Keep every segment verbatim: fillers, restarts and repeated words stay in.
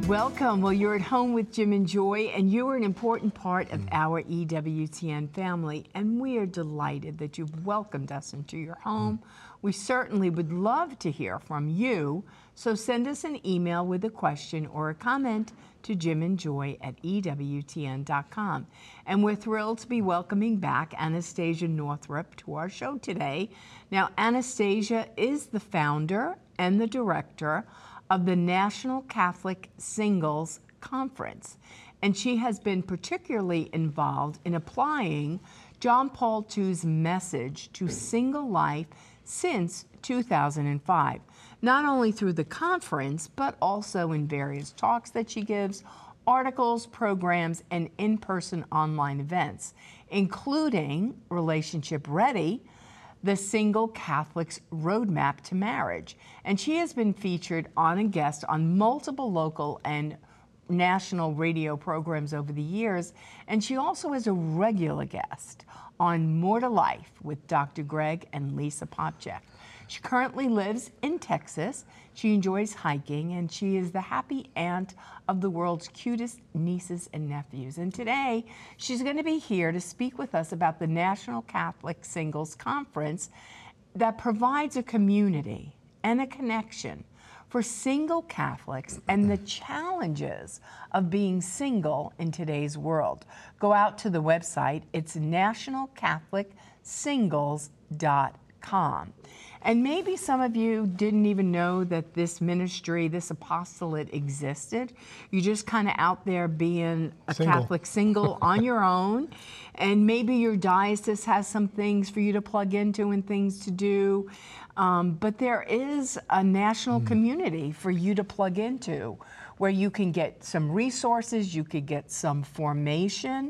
Welcome. Well, you're at home with Jim and Joy, and you are an important part of our E W T N family, and we are delighted that you've welcomed us into your home. We certainly would love to hear from you, so send us an email with a question or a comment to jimandjoy at E W T N dot com. And we're thrilled to be welcoming back Anastasia Northrup to our show today. Now, Anastasia is the founder and the director of the National Catholic Singles Conference, and she has been particularly involved in applying John Paul the Second's message to single life since two thousand five, not only through the conference, but also in various talks that she gives, articles, programs, and in-person online events, including Relationship Ready, the Single Catholic's Roadmap to Marriage. And she has been featured on a guest on multiple local and national radio programs over the years. And she also is a regular guest on More to Life with Doctor Greg and Lisa Popcak. She currently lives in Texas. She enjoys hiking, and she is the happy aunt of the world's cutest nieces and nephews. And today, she's going to be here to speak with us about the National Catholic Singles Conference that provides a community and a connection for single Catholics and the challenges of being single in today's world. Go out to the website. It's national catholic singles dot com. And maybe some of you didn't even know that this ministry, this apostolate existed. You're just kind of out there being a single. Catholic single on your own. And maybe your diocese has some things for you to plug into and things to do. Um, but there is a national mm. community for you to plug into where you can get some resources, you could get some formation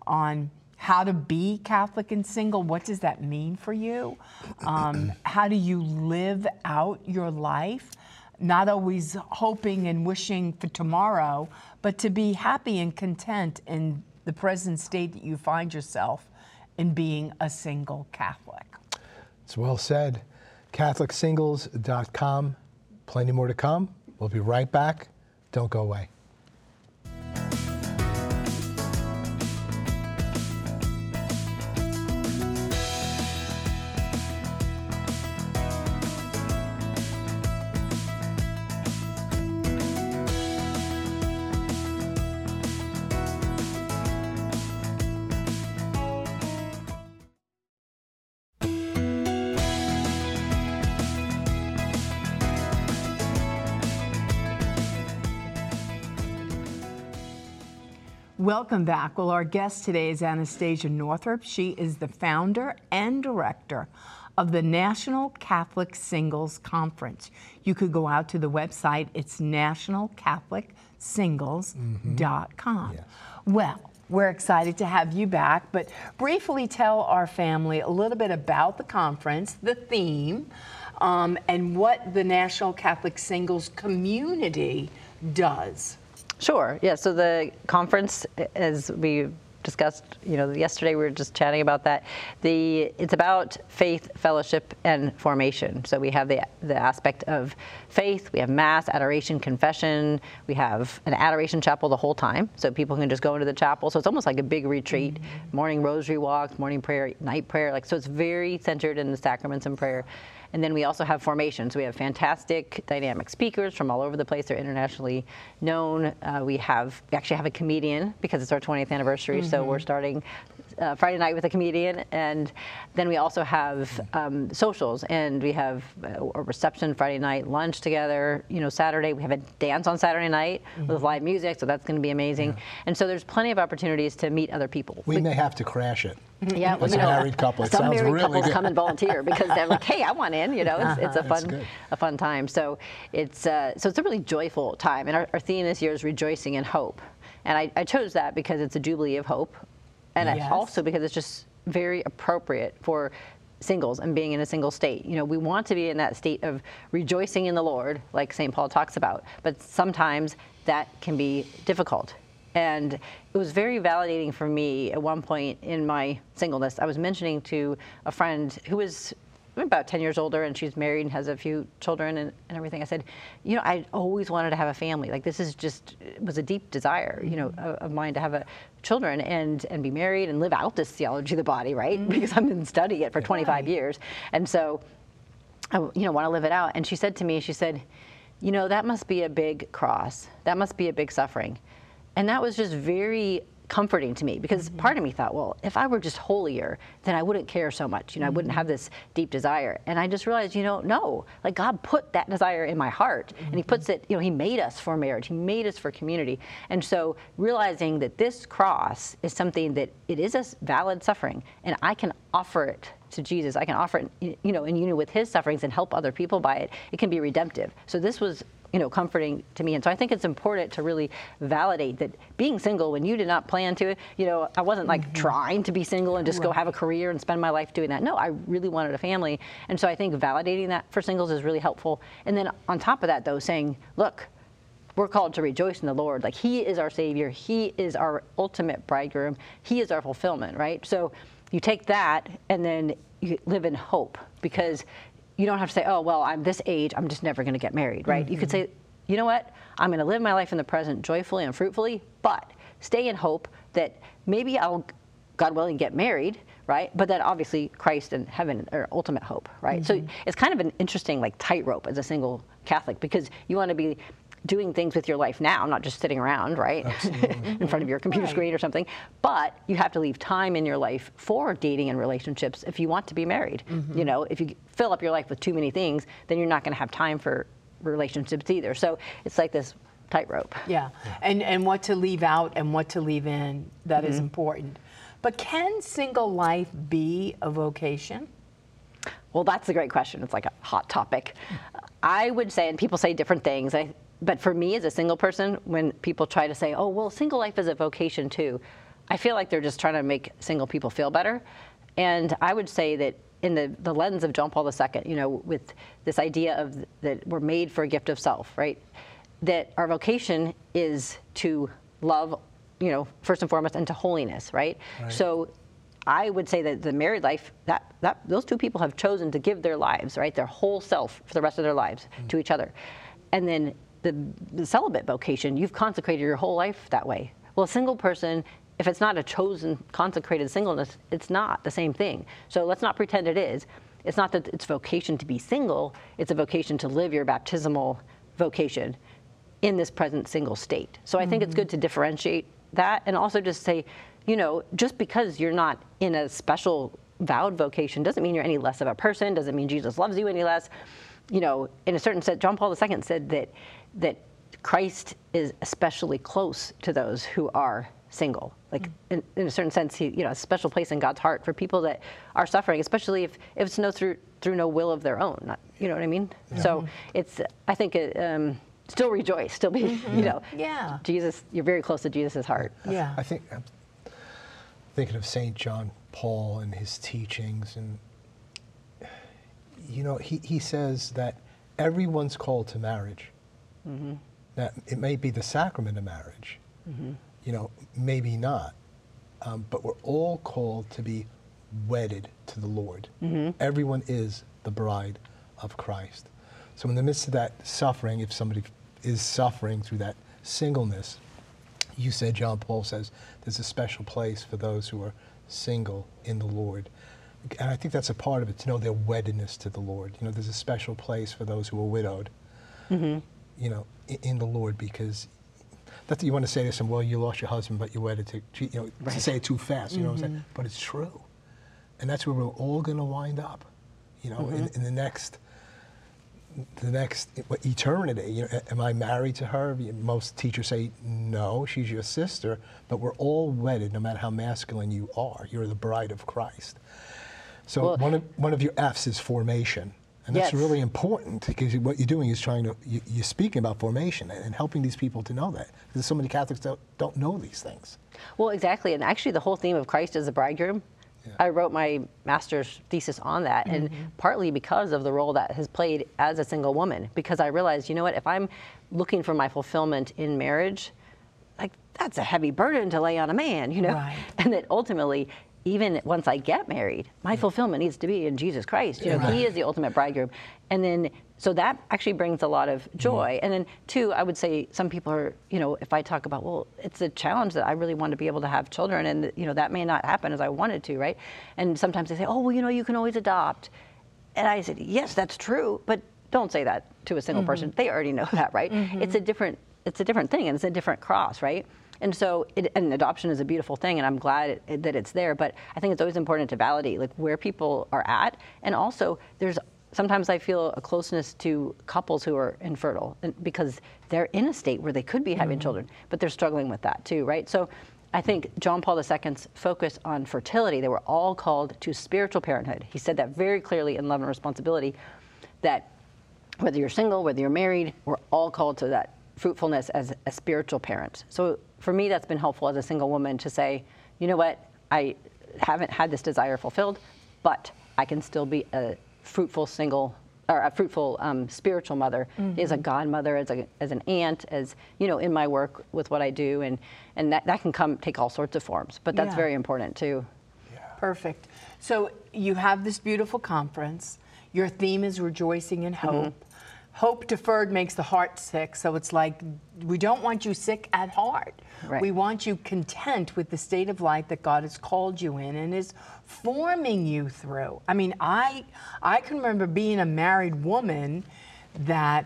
on how to be Catholic and single. What does that mean for you? Um, how do you live out your life? Not always hoping and wishing for tomorrow, but to be happy and content in the present state that you find yourself in being a single Catholic. It's well said. catholic singles dot com. Plenty more to come. We'll be right back. Don't go away. Welcome back. Well, our guest today is Anastasia Northrup. She is the founder and director of the National Catholic Singles Conference. You could go out to the website. It's national catholic singles dot com. Mm-hmm. Yes. Well, we're excited to have you back, but briefly tell our family a little bit about the conference, the theme, um, and what the National Catholic Singles community does. Sure. Yeah. So the conference, as we discussed, you know, yesterday we were just chatting about that. The it's about faith, fellowship, and formation. So we have the the aspect of faith. We have mass, adoration, confession. We have an adoration chapel the whole time, so people can just go into the chapel. So it's almost like a big retreat. Mm-hmm. Morning rosary walks, morning prayer, night prayer. Like so, it's very centered in the sacraments and prayer. And then we also have formation. So we have fantastic dynamic speakers from all over the place. They're internationally known. Uh, we have we actually have a comedian because it's our twentieth anniversary. Mm-hmm. So we're starting uh, Friday night with a comedian. And then we also have um, socials. And we have a reception Friday night, lunch together. You know, Saturday, we have a dance on Saturday night mm-hmm. with live music. So that's going to be amazing. Yeah. And so there's plenty of opportunities to meet other people. We but, may have to crash it. Yeah, as well, a married couple, it some sounds married really couples good. come and volunteer because they're like, "Hey, I want in." You know, it's, uh-huh. it's a fun, a fun time. So it's uh, so it's a really joyful time, and our, our theme this year is rejoicing in hope. And I, I chose that because it's a jubilee of hope, and yes. also because it's just very appropriate for singles and being in a single state. You know, we want to be in that state of rejoicing in the Lord, like Saint Paul talks about, but sometimes that can be difficult. And it was very validating for me at one point in my singleness. I was mentioning to a friend who was about ten years older, and she's married and has a few children and, and everything. I said, you know, I always wanted to have a family. Like, this is just, it was a deep desire, you know, of, of mine to have a children and, and be married and live out this theology of the body, right? Mm-hmm. Because I've been studying it for twenty-five right. years. And so, I, you know, want to live it out. And she said to me, she said, you know, that must be a big cross. That must be a big suffering. And that was just very comforting to me, because mm-hmm. part of me thought, well, if I were just holier, then I wouldn't care so much. You know, mm-hmm. I wouldn't have this deep desire. And I just realized, you know, no, like God put that desire in my heart, mm-hmm. and he puts it, you know, he made us for marriage. He made us for community. And so realizing that this cross is something that it is a valid suffering, and I can offer it to Jesus. I can offer it, you know, in union with his sufferings and help other people by it. It can be redemptive. So this was, you know, comforting to me. And so I think it's important to really validate that being single when you did not plan to, you know, I wasn't like mm-hmm. trying to be single and just right. go have a career and spend my life doing that. No, I really wanted a family. And so I think validating that for singles is really helpful. And then on top of that, though, saying, look, we're called to rejoice in the Lord. Like, he is our Savior. He is our ultimate bridegroom. He is our fulfillment, right? So you take that and then you live in hope, because you don't have to say, oh, well, I'm this age, I'm just never going to get married, right? Mm-hmm. You could say, you know what? I'm going to live my life in the present joyfully and fruitfully, but stay in hope that maybe I'll, God willing, get married, right? But then obviously Christ and heaven are ultimate hope, right? Mm-hmm. So it's kind of an interesting like tightrope as a single Catholic, because you want to be doing things with your life now, not just sitting around, right, in front of your computer right. screen or something. But you have to leave time in your life for dating and relationships if you want to be married. Mm-hmm. You know, if you fill up your life with too many things, then you're not going to have time for relationships either. So it's like this tightrope. Yeah, and and what to leave out and what to leave in, that mm-hmm. is important. But can single life be a vocation? Well, that's a great question. It's like a hot topic. I would say, and people say different things, I But for me as a single person, when people try to say, oh, well, single life is a vocation too, I feel like they're just trying to make single people feel better. And I would say that in the, the lens of John Paul the Second, you know, with this idea of that we're made for a gift of self, right? That our vocation is to love, you know, first and foremost, and to holiness, right? right. So I would say that the married life, that, that those two people have chosen to give their lives, right? Their whole self for the rest of their lives mm. to each other. And then The, the celibate vocation, you've consecrated your whole life that way. Well, a single person, if it's not a chosen, consecrated singleness, it's not the same thing. So let's not pretend it is. It's not that it's vocation to be single, it's a vocation to live your baptismal vocation in this present single state. So I mm-hmm. think it's good to differentiate that, and also just say, you know, just because you're not in a special vowed vocation doesn't mean you're any less of a person, doesn't mean Jesus loves you any less. You know, in a certain sense, John Paul the Second said that that Christ is especially close to those who are single. Like mm-hmm. in, in a certain sense, he, you know, a special place in God's heart for people that are suffering, especially if, if it's no through through no will of their own. Not, you know what I mean? Yeah. So it's, I think, it, um, still rejoice, still be, mm-hmm. you know, yeah. Jesus. You're very close to Jesus' heart. Yeah. I think I'm thinking of Saint John Paul and his teachings, and you know, he, he says that everyone's called to marriage. Mm-hmm. Now, it may be the sacrament of marriage, mm-hmm. you know, maybe not, um, but we're all called to be wedded to the Lord. Mm-hmm. Everyone is the bride of Christ. So in the midst of that suffering, if somebody is suffering through that singleness, you said, John Paul says, there's a special place for those who are single in the Lord. And I think that's a part of it, to know their weddedness to the Lord. You know, there's a special place for those who are widowed, mm-hmm. you know, in, in the Lord, because not that you want to say to someone, well, you lost your husband, but you're wedded to, you know, right. to say it too fast, you mm-hmm. know what I'm saying? But it's true. And that's where we're all going to wind up, you know, mm-hmm. in, in the next, the next eternity. You know, am I married to her? Most teachers say, no, she's your sister, but we're all wedded, no matter how masculine you are. You're the bride of Christ. So well, one of one of your F's is formation, and that's yes. really important, because what you're doing is trying to you, you're speaking about formation and helping these people to know that, because so many Catholics don't don't know these things. Well, exactly, and actually the whole theme of Christ as the bridegroom. Yeah. I wrote my master's thesis on that, mm-hmm. and partly because of the role that has played as a single woman, because I realized, you know what, if I'm looking for my fulfillment in marriage, like that's a heavy burden to lay on a man, you know, right. and that ultimately, even once I get married, my fulfillment needs to be in Jesus Christ. You know, Right. He is the ultimate bridegroom. And then, so that actually brings a lot of joy. Mm-hmm. And then two, I would say some people are, you know, if I talk about, well, it's a challenge that I really want to be able to have children, and, you know, that may not happen as I wanted to, right? And sometimes they say, oh, well, you know, you can always adopt. And I said, yes, that's true, but don't say that to a single mm-hmm. person. They already know that, right? Mm-hmm. It's a different, it's a different thing, and it's a different cross, right? And so, it, and adoption is a beautiful thing, and I'm glad it, it, that it's there. But I think it's always important to validate like where people are at, and also there's sometimes I feel a closeness to couples who are infertile, and, because they're in a state where they could be having mm-hmm. children, but they're struggling with that too, right? So, I think John Paul the Second's focus on fertility. They were all called to spiritual parenthood. He said that very clearly in Love and Responsibility, that whether you're single, whether you're married, we're all called to that fruitfulness as a spiritual parent. So for me, that's been helpful as a single woman to say, you know what, I haven't had this desire fulfilled, but I can still be a fruitful single, or a fruitful um, spiritual mother, mm-hmm. as a godmother, as a as an aunt, as you know, in my work with what I do, and and that, that can come take all sorts of forms. But that's yeah. very important too. Yeah. Perfect. So you have this beautiful conference. Your theme is rejoicing in hope. Mm-hmm. Hope deferred makes the heart sick, so it's like we don't want you sick at heart. Right. We want you content with the state of life that God has called you in and is forming you through. I mean, I I can remember being a married woman that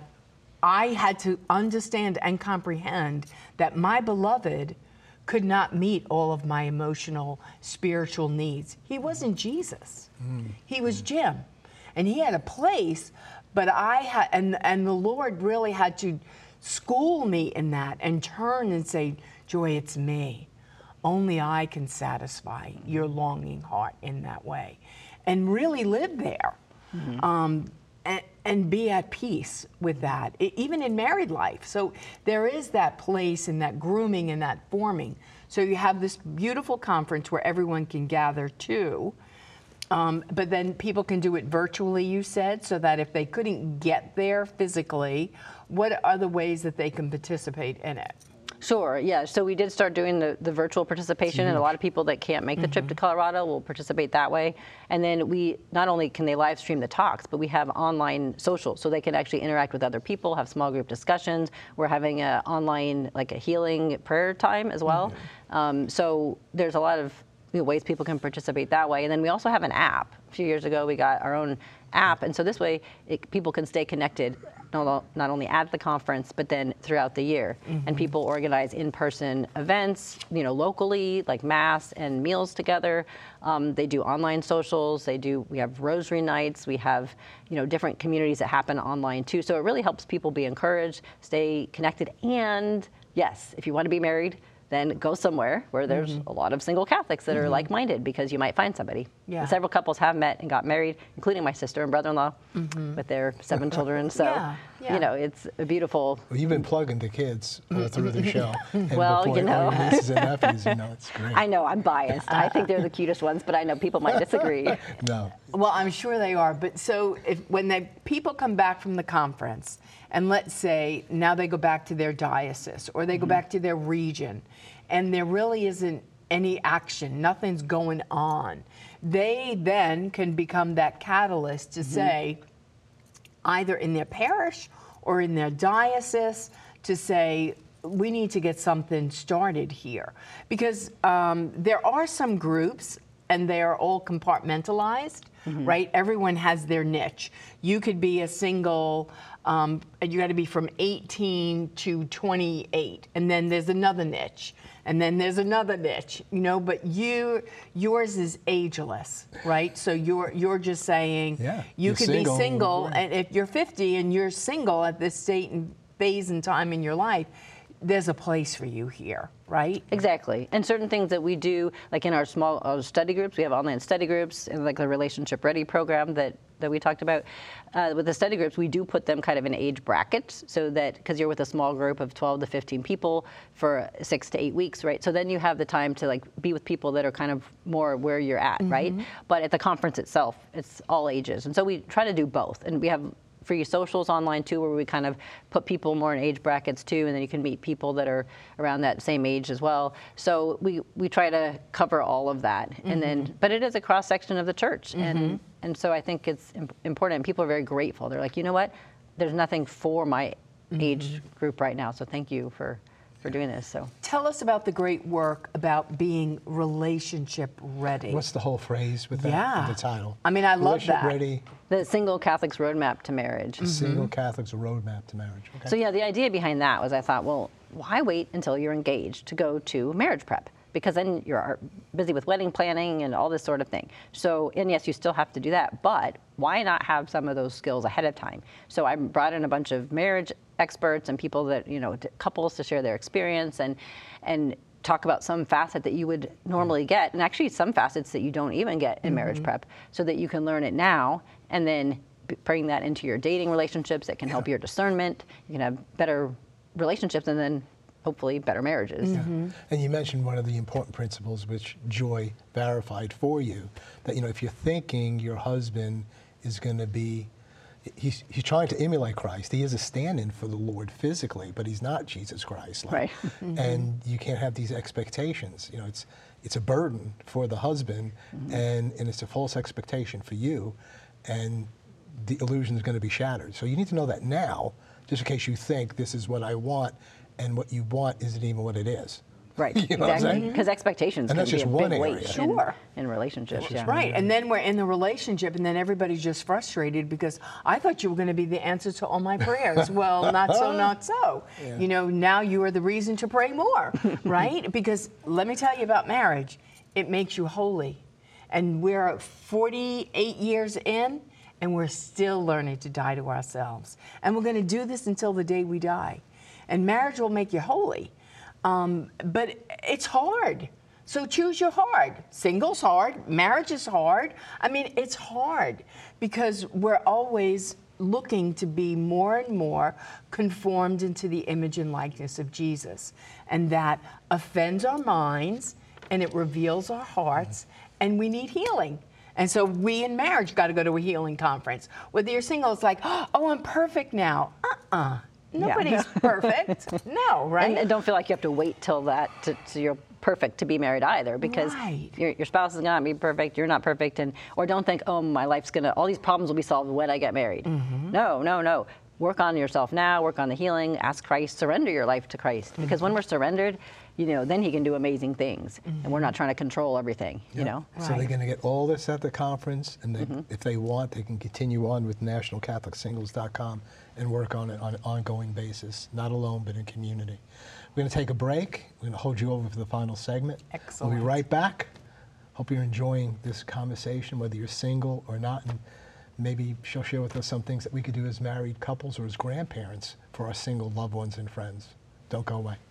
I had to understand and comprehend that my beloved could not meet all of my emotional, spiritual needs. He wasn't Jesus. Mm. He was Jim. And he had a place, but I had, and, and the Lord really had to school me in that and turn and say, Joy, it's me. Only I can satisfy your longing heart in that way. And really live there. Mm-hmm. um, and, and be at peace with that, it, even in married life. So there is that place and that grooming and that forming. So you have this beautiful conference where everyone can gather too. Um, but then people can do it virtually, you said, so that if they couldn't get there physically, what are the ways that they can participate in it? Sure, yeah. So we did start doing the, the virtual participation, and a lot of people that can't make the mm-hmm. trip to Colorado will participate that way. And then we, not only can they live stream the talks, but we have online social, so they can actually interact with other people, have small group discussions. We're having an online, like a healing prayer time as well. Mm-hmm. Um, so there's a lot of you know, ways people can participate that way. And then we also have an app. A few years ago, we got our own app. And so this way, it, people can stay connected, not, not only at the conference, but then throughout the year. Mm-hmm. And people organize in-person events, you know, locally, like mass and meals together. Um, they do online socials. They do, we have rosary nights. We have, you know, different communities that happen online too. So it really helps people be encouraged, stay connected. And yes, if you want to be married, then go somewhere where there's mm-hmm. a lot of single Catholics that mm-hmm. are like-minded, because you might find somebody. Yeah. And several couples have met and got married, including my sister and brother-in-law mm-hmm. with their seven children. So, yeah, yeah. you know, it's a beautiful... Well, you've been plugging the kids all through the show. And well, you know... All your nieces and nephews, you know, it's great. I know, I'm biased. I think they're the cutest ones, but I know people might disagree. No. Well, I'm sure they are. But so if, when the people come back from the conference, and let's say now they go back to their diocese, or they mm-hmm. go back to their region, and there really isn't any action, nothing's going on, they then can become that catalyst to mm-hmm. say, either in their parish or in their diocese, to say, we need to get something started here. Because um, there are some groups, and they are all compartmentalized, mm-hmm. right? Everyone has their niche. You could be a single, um, you got to be from eighteen to twenty-eight, and then there's another niche, and then there's another niche, you know. But you, yours is ageless, right? So you're you're just saying yeah, you could single, be single, and if you're fifty and you're single at this state and phase and time in your life, there's a place for you here, right? Exactly. And certain things that we do, like in our small uh, study groups, we have online study groups, and like the Relationship Ready program that, that we talked about. Uh, with the study groups, we do put them kind of in age brackets, so that, because you're with a small group of twelve to fifteen people for six to eight weeks, right? So then you have the time to like be with people that are kind of more where you're at, mm-hmm. right? But at the conference itself, it's all ages. And so we try to do both. And we have free socials online too, where we kind of put people more in age brackets too, and then you can meet people that are around that same age as well. So we, we try to cover all of that. Mm-hmm. And then, but it is a cross section of the church. Mm-hmm. And, and so I think it's important, and people are very grateful. They're like, you know what, there's nothing for my mm-hmm. age group right now. So thank you for for doing this. So tell us about the great work about being relationship ready. What's the whole phrase with that, yeah. with the title? I mean, I love that. Ready. The Single Catholics Roadmap to Marriage. The mm-hmm. Single Catholics Roadmap to Marriage. Okay. So yeah, the idea behind that was I thought, well, why wait until you're engaged to go to marriage prep? Because then you're busy with wedding planning and all this sort of thing. So, and yes, you still have to do that, but why not have some of those skills ahead of time? So I brought in a bunch of marriage experts and people that, you know, couples to share their experience and and talk about some facet that you would normally get, and actually some facets that you don't even get in mm-hmm. marriage prep, so that you can learn it now and then bring that into your dating relationships. That can yeah. help your discernment. You can have better relationships and then hopefully better marriages. Mm-hmm. Yeah. And you mentioned one of the important principles which Joy verified for you, that, you know, if you're thinking your husband is going to be, he's, he's trying to emulate Christ. He is a stand-in for the Lord physically, but he's not Jesus Christ. Like, right. Mm-hmm. And you can't have these expectations. You know, it's it's a burden for the husband, mm-hmm. and, and it's a false expectation for you, and the illusion is going to be shattered. So you need to know that now, just in case you think this is what I want, and what you want isn't even what it is. Right, you know exactly. Because expectations and can that's be just a one big area. weight Sure. in, in relationships. Yeah. Right, and then we're in the relationship, and then everybody's just frustrated because I thought you were going to be the answer to all my prayers. Well, not so, not so. Yeah. You know, now you are the reason to pray more, right? Because let me tell you about marriage. It makes you holy. And we're forty-eight years in, and we're still learning to die to ourselves. And we're going to do this until the day we die. And marriage will make you holy. Um, but it's hard. So choose your hard. Single's hard. Marriage is hard. I mean, it's hard because we're always looking to be more and more conformed into the image and likeness of Jesus. And that offends our minds and it reveals our hearts, and we need healing. And so we in marriage got to go to a healing conference. Whether you're single, it's like, oh, I'm perfect now. Uh-uh. Nobody's yeah. perfect. No, right? And, and don't feel like you have to wait till that to, to you're perfect to be married either, because right. your, your spouse is gonna be perfect, you're not perfect, and or don't think, oh, my life's gonna, all these problems will be solved when I get married. Mm-hmm. No, no, no. Work on yourself now. Work on the healing. Ask Christ. Surrender your life to Christ, because mm-hmm. when we're surrendered, you know, then He can do amazing things, mm-hmm. and we're not trying to control everything. Yep. You know. So right. they're going to get all this at the conference, and they, mm-hmm. if they want, they can continue on with national catholic singles dot com and work on it on an ongoing basis, not alone, but in community. We're going to take a break. We're going to hold you over for the final segment. Excellent. We'll be right back. Hope you're enjoying this conversation, whether you're single or not, and maybe she'll share with us some things that we could do as married couples or as grandparents for our single loved ones and friends. Don't go away.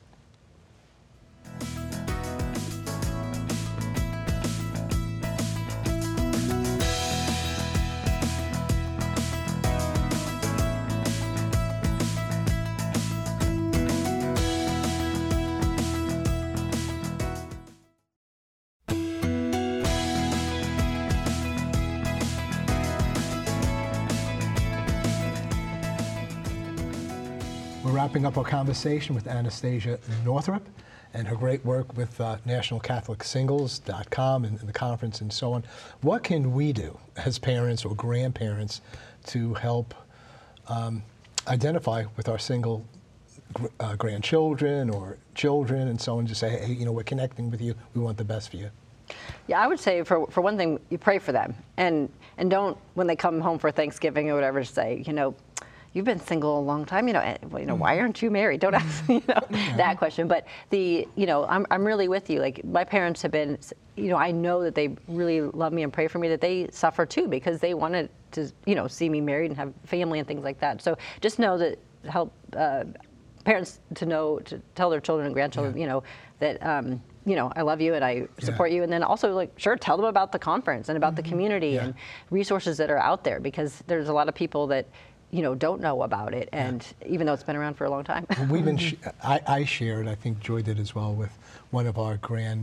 We're wrapping up our conversation with Anastasia Northrup and her great work with uh, national catholic singles dot com and, and the conference and so on. What can we do as parents or grandparents to help um, identify with our single gr- uh, grandchildren or children and so on? Just say, hey, you know, we're connecting with you. We want the best for you. Yeah, I would say for for one thing, you pray for them, and and don't, when they come home for Thanksgiving or whatever, say, you know, you've been single a long time, you know, and, you know, why aren't you married? Don't ask, you know, yeah. that question. But the, you know, I'm I'm really with you. Like, my parents have been, you know, I know that they really love me and pray for me, that they suffer too, because they wanted to, you know, see me married and have family and things like that. So just know that, help uh, parents to know, to tell their children and grandchildren, yeah. you know, that, um, you know, I love you and I support yeah. you. And then also, like, sure, tell them about the conference and about mm-hmm. the community yeah. and resources that are out there, because there's a lot of people that, you know, don't know about it, and yeah. even though it's been around for a long time. Well, we've been, sh- I, I shared, I think Joy did as well, with one of our grand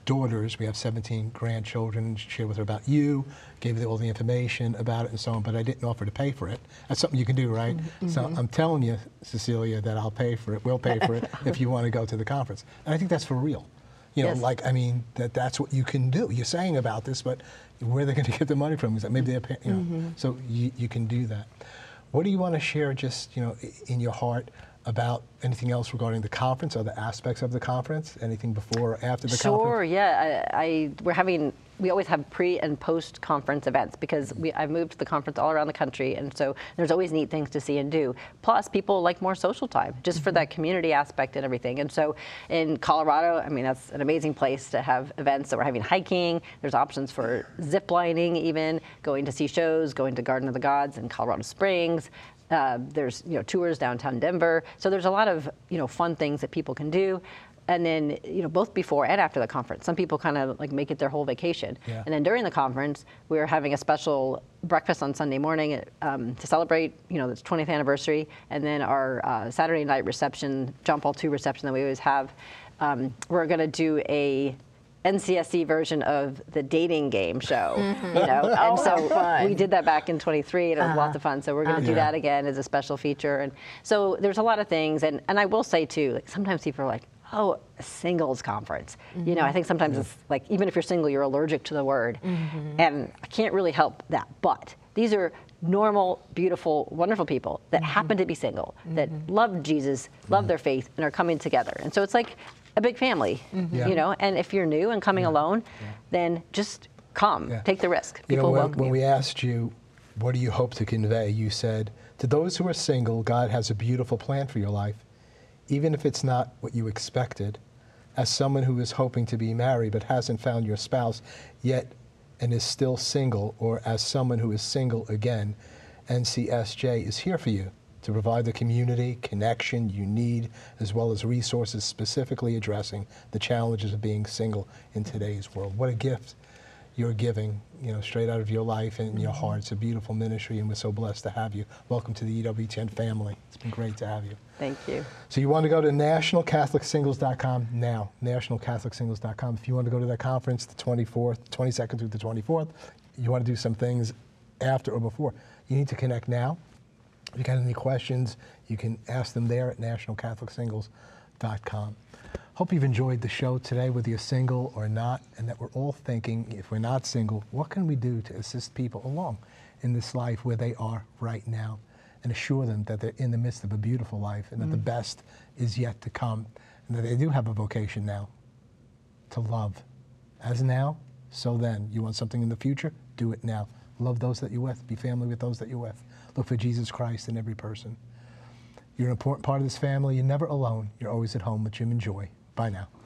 daughters. We have seventeen grandchildren. Shared with her about you, gave her all the information about it and so on, but I didn't offer to pay for it. That's something you can do, right? Mm-hmm. So I'm telling you, Cecilia, that I'll pay for it, we'll pay for it if you want to go to the conference. And I think that's for real. You know, Yes. like, I mean, that that's what you can do. You're saying about this, but where are they going to get the money from? Is that maybe they're paying, you know, Mm-hmm. so you, you can do that. What do you want to share just, you know, i- in your heart about anything else regarding the conference, other aspects of the conference, anything before or after the Sure, conference? yeah. I, I we're having we always have pre and post conference events because we I've moved the conference all around the country, and so there's always neat things to see and do. Plus, people like more social time just for that community aspect and everything. And so in Colorado, I mean, that's an amazing place to have events. So we're having hiking. There's options for zip lining, even going to see shows, going to Garden of the Gods in Colorado Springs. Uh, there's you know tours downtown Denver, so there's a lot of you know fun things that people can do, and then you know both before and after the conference. Some people kind of like make it their whole vacation, Yeah. and then during the conference we're having a special breakfast on Sunday morning um, to celebrate you know the twentieth anniversary, and then our uh, Saturday night reception, John Paul two reception that we always have. Um, we're going to do a N C S C version of the dating game show, you know, and so fun. we did that back in twenty-three, and it was lots of fun. So we're going to do Yeah. that again as a special feature, and so there's a lot of things, and and I will say too, like sometimes people are like, oh, a singles conference, you know, I think sometimes it's like even if you're single, you're allergic to the word, and I can't really help that, but these are normal, beautiful, wonderful people that happen to be single, that love Jesus, love their faith, and are coming together, and so it's like a big family, Yeah. you know, and if you're new and coming alone, then just come, Yeah. take the risk. You know, People when, welcome when you. we asked you, what do you hope to convey? You said, to those who are single, God has a beautiful plan for your life, even if it's not what you expected. As someone who is hoping to be married but hasn't found your spouse yet and is still single, or as someone who is single again, N C S J is here for you to provide the community, connection you need, as well as resources specifically addressing the challenges of being single in today's world. What a gift you're giving, you know, straight out of your life and your heart. It's a beautiful ministry, and we're so blessed to have you. Welcome to the E W T N family. It's been great to have you. Thank you. So you want to go to national catholic singles dot com now, national catholic singles dot com. If you want to go to that conference, the twenty-fourth, twenty-second through the twenty-fourth, you want to do some things after or before, you need to connect now. If you got any questions, you can ask them there at national catholic singles dot com. Hope you've enjoyed the show today, whether you're single or not, and that we're all thinking, if we're not single, what can we do to assist people along in this life where they are right now, and assure them that they're in the midst of a beautiful life and that the best is yet to come, and that they do have a vocation now to love. As now, so then. You want something in the future? Do it now. Love those that you're with. Be family with those that you're with. Look for Jesus Christ in every person. You're an important part of this family. You're never alone. You're always at home with Jim and Joy. Bye now.